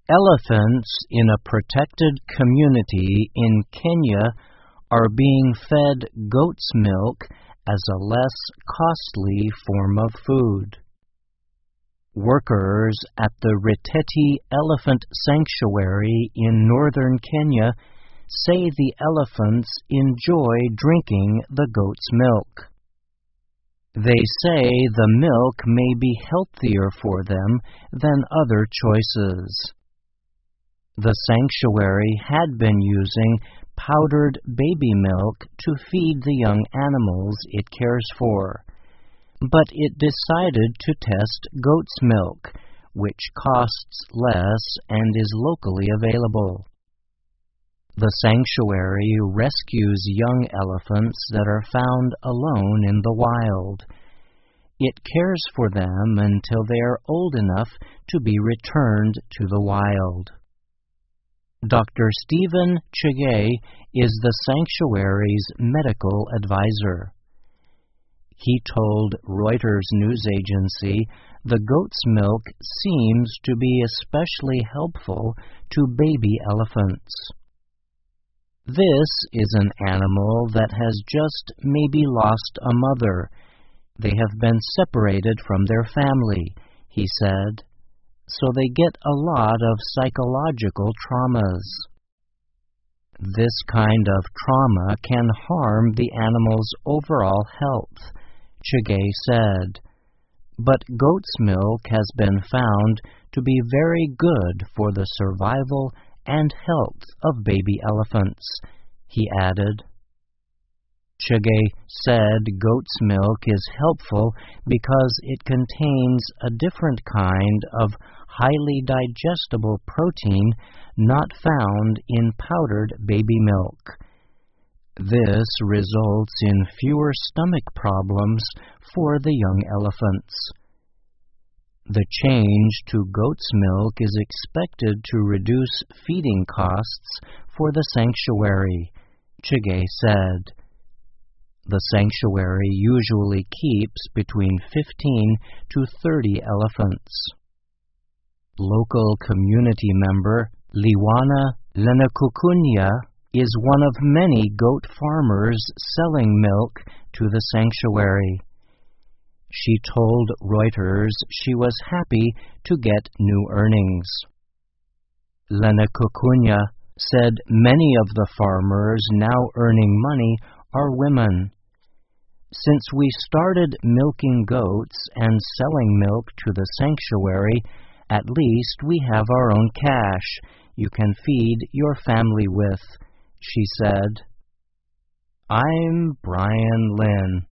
Elephants in a protected community in Kenya are being fed goat's milk as a less costly form of food. Workers at the Riteti Elephant Sanctuary in northern Kenya say the elephants enjoy drinking the goat's milk. They say the milk may be healthier for them than other choices. The sanctuary had been using powdered baby milk to feed the young animals it cares for, but it decided to test goat's milk, which costs less and is locally available. The sanctuary rescues young elephants that are found alone in the wild. It cares for them until they are old enough to be returned to the wild. Dr. Stephen Chege is the sanctuary's medical advisor. He told Reuters news agency the goat's milk seems to be especially helpful to baby elephants. This is an animal that has just maybe lost a mother. They have been separated from their family, he said, so they get a lot of psychological traumas. This kind of trauma can harm the animal's overall health, Chege said, but goat's milk has been found to be very good for the survival and health of baby elephants, he added. Chege said goat's milk is helpful because it contains a different kind of highly digestible protein not found in powdered baby milk. This results in fewer stomach problems for the young elephants. The change to goat's milk is expected to reduce feeding costs for the sanctuary, Chege said. The sanctuary usually keeps between 15 to 30 elephants. Local community member Liwana Lenakukunya is one of many goat farmers selling milk to the sanctuary. She told Reuters she was happy to get new earnings. Lenakukunya said many of the farmers now earning money are women. Since we started milking goats and selling milk to the sanctuary, at least we have our own cash you can feed your family with, she said. I'm Brian Lynn.